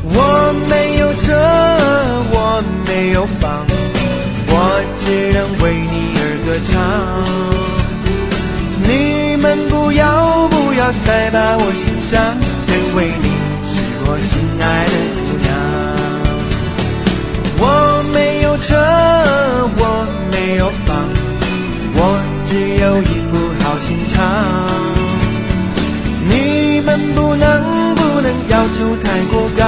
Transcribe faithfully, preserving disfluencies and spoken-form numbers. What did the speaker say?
我没有车，我没有房，我只能为你而歌唱。你们不要不要再把我欣赏，因为你是我心爱的姑娘。我没有车，我没有房，我只有一副好心肠。你们不能不能要求太过高，